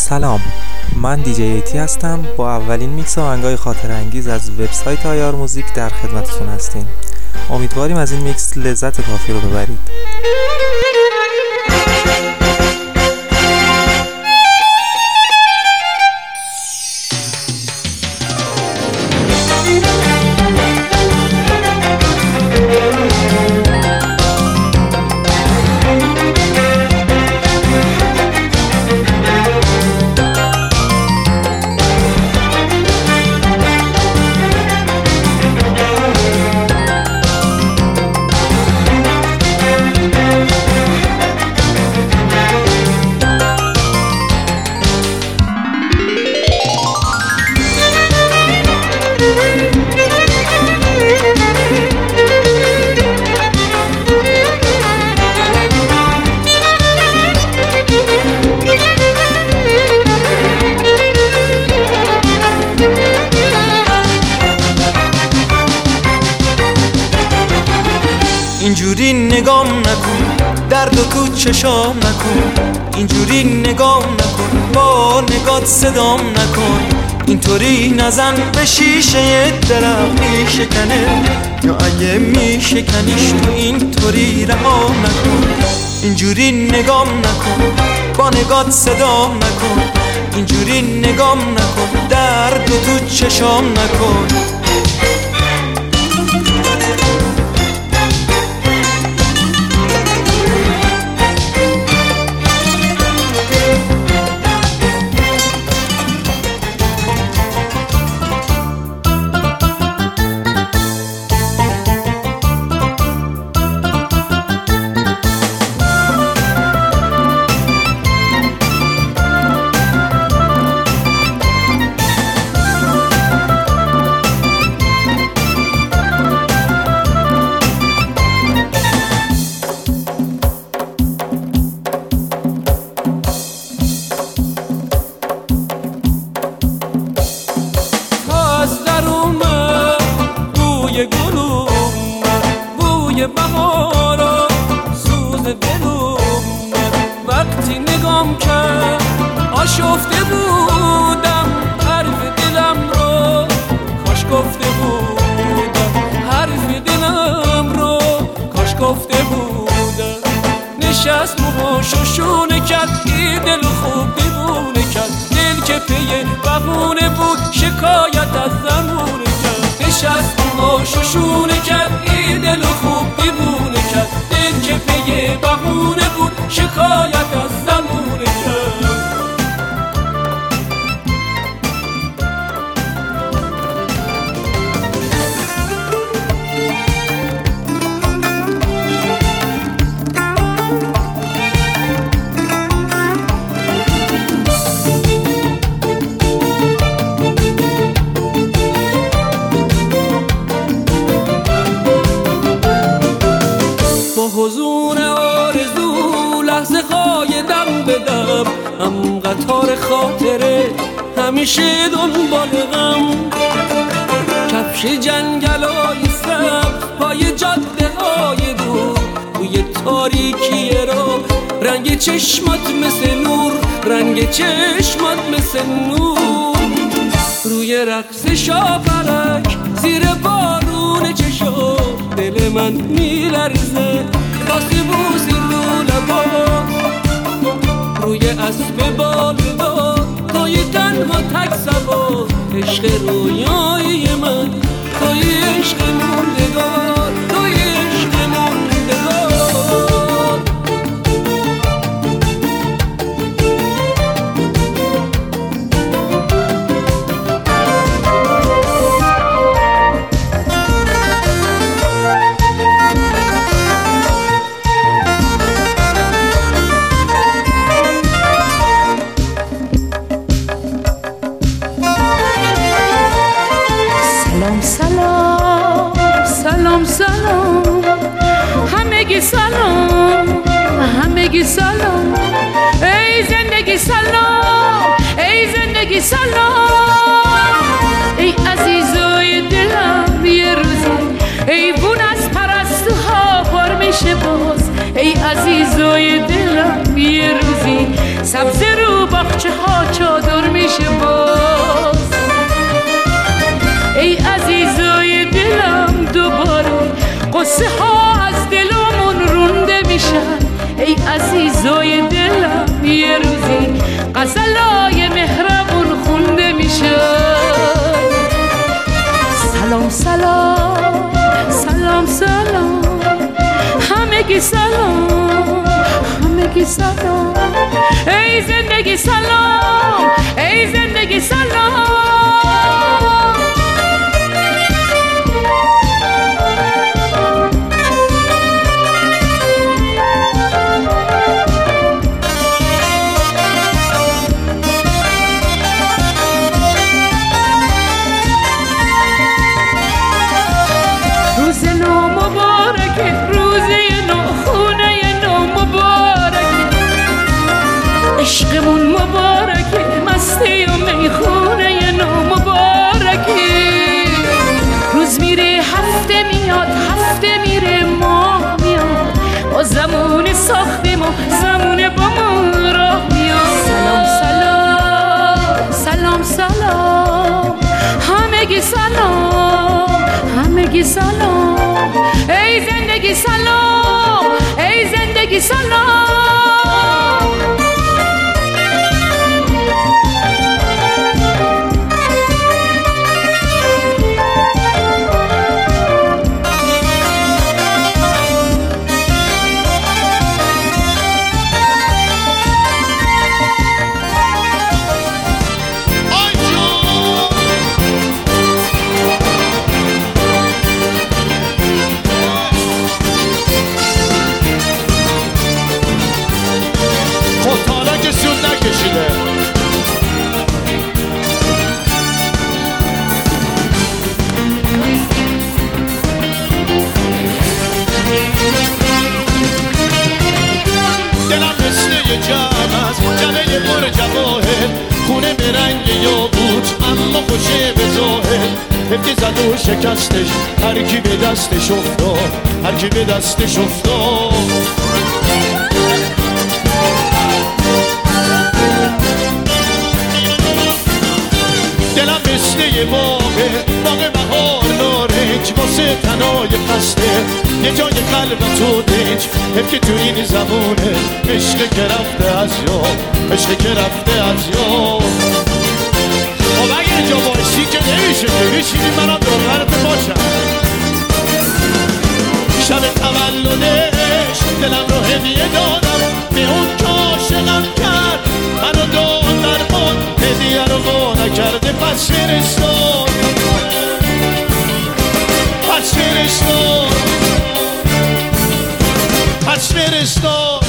سلام، من دیجی ایتی هستم. با اولین میکس آهنگای خاطره انگیز از وبسایت آیار موزیک در خدمتتون هستیم. امیدواریم از این میکس لذت کافی رو ببرید. اینجوری نگام نکن، درد و تو چشام نکن. اینجوری نگام نکن، با نگات صدام نکن. اینطوری نزن به شیشه درخت میشکنه، یا اگه میشکنیش تو اینطوری رها نکن. اینجوری نگام نکن، با نگات صدام نکن. اینجوری نگام نکن، درد و تو چشام نکن. بوی بهارا سوز دلم وقتی نگام کرد آشفته بودم حرف دلم رو کاش گفته بودم. حرف دلم رو کاش گفته بودم. نشست موهاشو کرد ای دل خوب دیوونه کرد. دل که پی بهونه بود شکایت از زمونه کرد. نشست موهاشو کرد ای دل خوب دیوونه کرد. دل که پی بهونه بود شکایت از زمونه کرد. حضور آرزو لحظه های دم به دم، هم قطار خاطره همیشه دنبال غم. کفش جنگلای سبز پای جاده های دور، روی تاریکی رو رنگ چشمات مثل نور، رنگ چشمات مثل نور. روی رقص شاپرک زیر بارون چشم دل من میلرزه. باسی بوسی رو لبا روی اسب بالدار، توی تنها تک سبا. عشق رویای من توی عشق موندگار، توی عشق موندگار. سلام سلام همگی سلام، همگی سلام. ای زندگی سلام، ای زندگی سلام. ای عزیزای دلم یه روزی ایوون از پرستوها پر میشه باز. ای عزیزای دلم یه روزی سبز رو باغچه ها یه روزی غزلای مهربون خونده میشه. سلام سلام سلام سلام همگی سلام همگی سلام ای زندگی سلام ای زندگی سلام. روز نو مبارکه روزی نو خونه نو مبارکه عشقمون مبارکه مستی و میخونه نو مبارکه. روز میره هفته میاد هفته میره ماه میاد با زمان ساختیم و زمان با ما راه میاد. سلام سلام سلام سلام همگی سلام همگی سلام ای زندگی سلام ای زندگی سلام. هفته زد و شکستش هر کی به دستش افتاد هر کی به دستش افتاد. دلم مثل یه باغ بهار نارنج واسه تنای خسته یه جای قلب تو دنج. حیف که تو این زمونه عشق که رفته از یاد عشق که رفته از یاد. خب اگه اینجا بایستی که نمیشه که بشینی منم دوربرت باشم. شب تولدش دلم رو هدیه دادم به اون که عاشقم کرد منو داد درمان هدیه رو با نکرده پس فرستاد پس فرستاد پس فرستاد.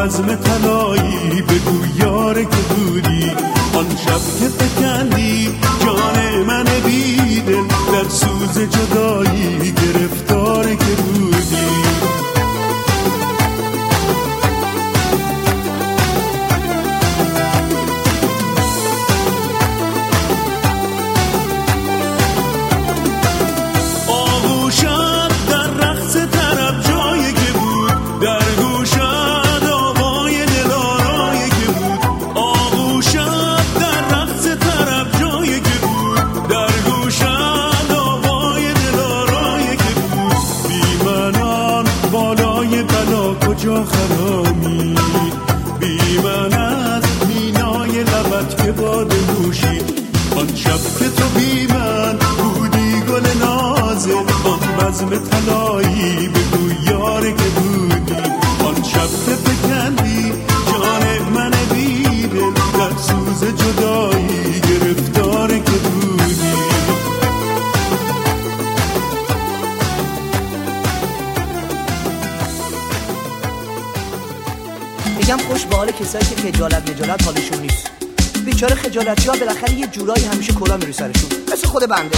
بزم طلایی بگو یار که بودی آن شب که فکندی جان من بیدل در سوز جدایی گرفتار که بودی کجا خرامی بی من از مینای لبت که باده نوشی آن شب که تو بی من بودی گل نازه آن بزم طلایی بگو یار که بودی آن شب که فکندی جان من بیدل در سوز جدایی گرفتار که بودی میگم خوش به حال کسایی که خجالت حالشون نیست. بیچاره خجالتی‌ها بالاخره یه جورایی همیشه کلا میره سرشون، مثل خود بنده.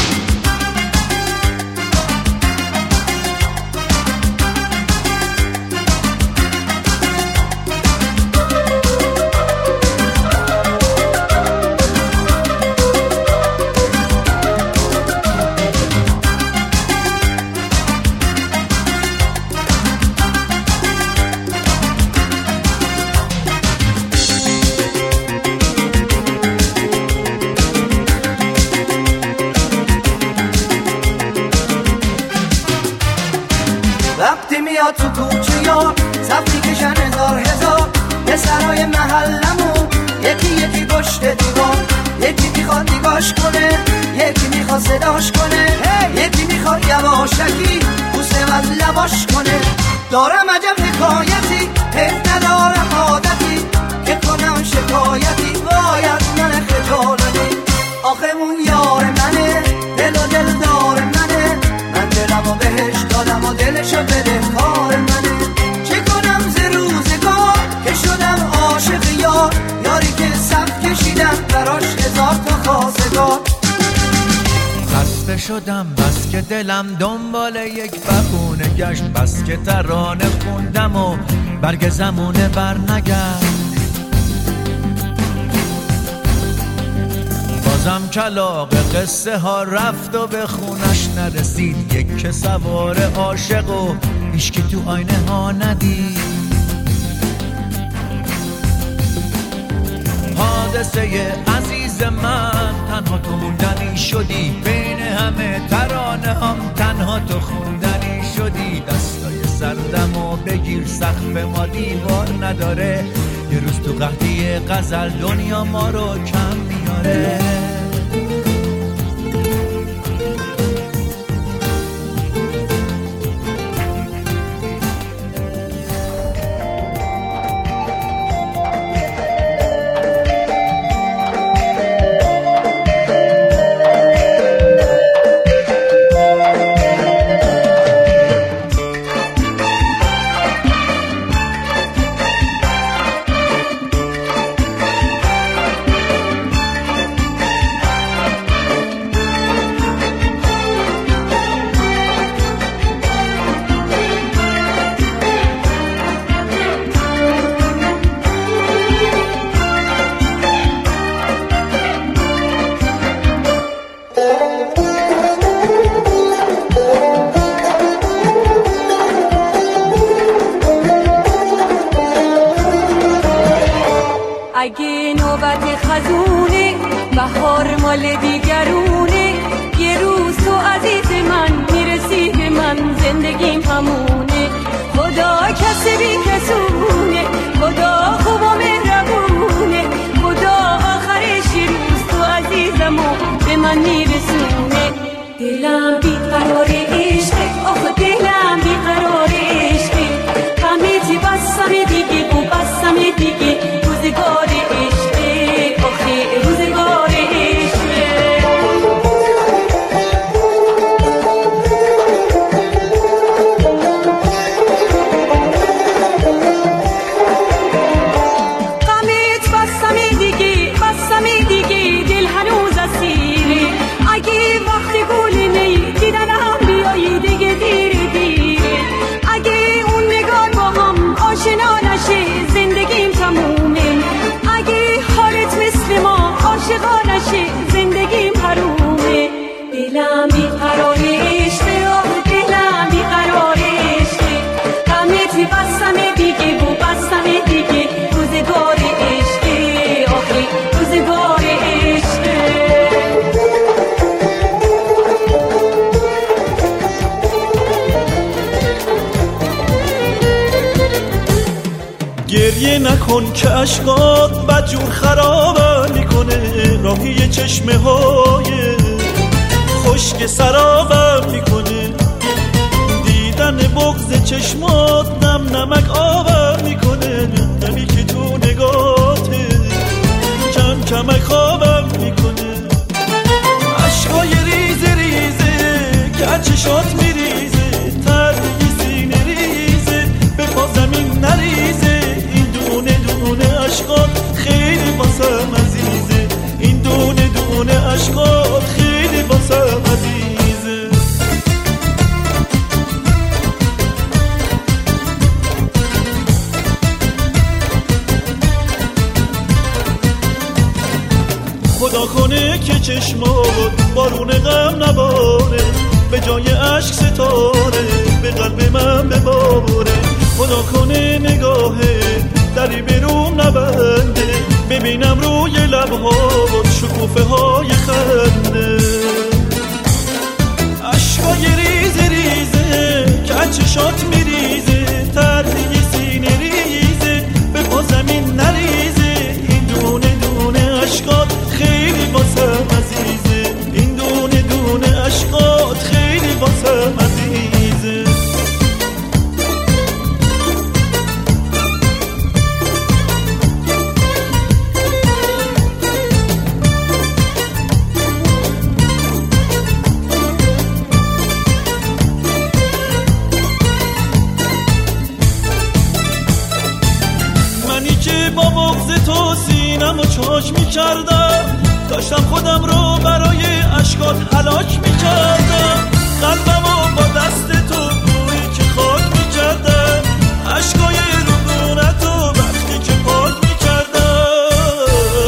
وقتی میاد تو کوچه یا صفی کشن هزار یه سرای محلمون یکی پشت دیوار یکی میخواد نگاش کنه یکی میخواد صداش کنه یکی میخواد یواشکی بوسه از لباش کنه دارم عجب حکایتی حیف ندارم عادتی که کنم شکایتی وای از من خجالتی آخه اون یار منه دل و دل دار منه من دلمو بهش دادم و دلشو بده کار منه چه کنم ز روزگار که شدم عاشق یاری که صف کشیدم براش هزار تا خواستگار خسته شدم بس که دلم دنبال یک بهونه گشت بس که ترانه خوندم و برگ زمونه برنگشت بازم کلاغ قصه ها رفت و به خونش نرسید یک که سوار عاشق و هیچ که تو آینه ها ندید حادثه عزیز من تنها تو موندنی شدی بین همه ترانه هم تنها تو خوندنی شدی دستای سردم و بگیر سقف ما دیوار نداره یه روز تو قحطی غزل دنیا ما رو کم میاره اگه نوبت خزونه بهار مال دیگرونه یه روز تو عزیز من میرسی به من زندگیم همونه خدا کسی بی کسونه خدا خوب و مهربونه خدا آخرش یه روز تو عزیزمو به من میرسونه دلم بیقرار عشقه آخه دلم بیقرار عشقه همه چی بسم دیگه و بسم دیگه روزگار عشقه آخه روزگار عشقه گریه نکن که عشقات بدجور خرابم میکنه، راهی چشمه های خشک سرابم میکنه، دیدن بغض چشمات نم نمک آبم میکنه، نمی که تو نگاته کم کمک خوابم میکنه، عشقای ریزه ریزه که چشات میریزه، تردی سینه ریزه به پا زمین نریزه، این دونه دونه عشقات خیلی واسم عزیزه، این دونه دونه عشقات خیلی واسم عزیزه. خدا کنه که چشمات بارون غم نباره، به جای عشق ستاره به قلب من بباره، خدا کنه نگاهه دری بیرون نبنده، ببینم روی لبهات شکوفه های خنده، عشقای ریزه ریزه که چشات میریزه، تردی سینه ریزه به پا زمین نریزه، این دونه دونه عشقات خیلی واسم عزیزه، این دونه دونه عشقات خیلی واسم عزیزه. منی که با بغض تو سینم و چاش میکردم، داشتم خودم رو برای عشقات هلاک میکردم، قلبم رو با دست تو بویی که خاک میکردم، عشقای رودونت رو وقتی که پاک میکردم،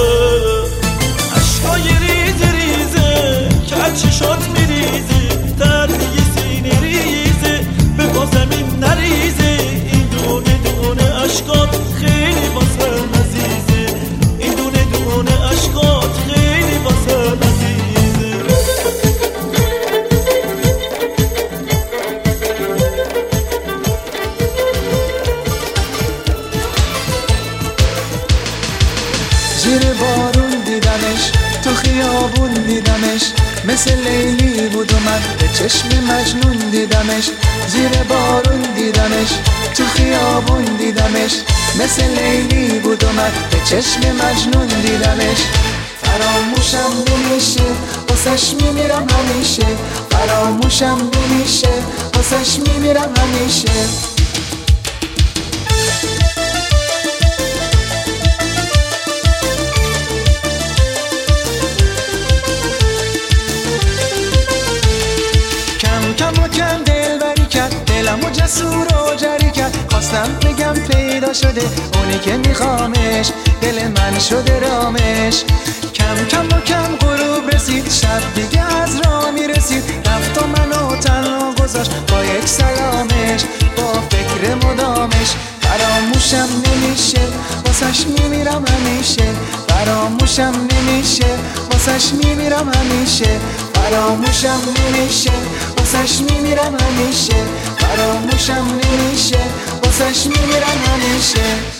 عشقای ریزه ریزه که چشات میریزه، تردی سینه ریزه به پا زمین نریزه، این دونه دونه عشقات خیلی واسم عزیزه، این دونه دونه عشقات خیلی واسم عزیزه. زیر بارون دیدمش، تو خیابون دیدمش، مثل لیلی بود اومد به چشم مجنون دیدمش، زیر بارون دیدمش، تو خیابون دیدمش، مثل لیلی بود اومد به چشم مجنون دیدمش، فراموشم نمیشه واسش میمیرم همیشه، فراموشم نمیشه واسش میمیرم همیشه. کم و کم دلبری کرد، دلمو جسور و جری کرد، خواستم بگم پیدا شده اونی که میخوامش، دل من شده رامش، کم و کم غروب رسید، شب دیگه از راه میرسید، رفت و منو تنها گذاشت با یک سلامش، با فکر مدامش، فراموشم نمیشه واسش میمیرم همیشه، فراموشم نمیشه واسش میمیرم همیشه، فراموشم نمیشه واسش میمیرم همیشه، فراموشم نمیشه واسش میمیرم همیشه.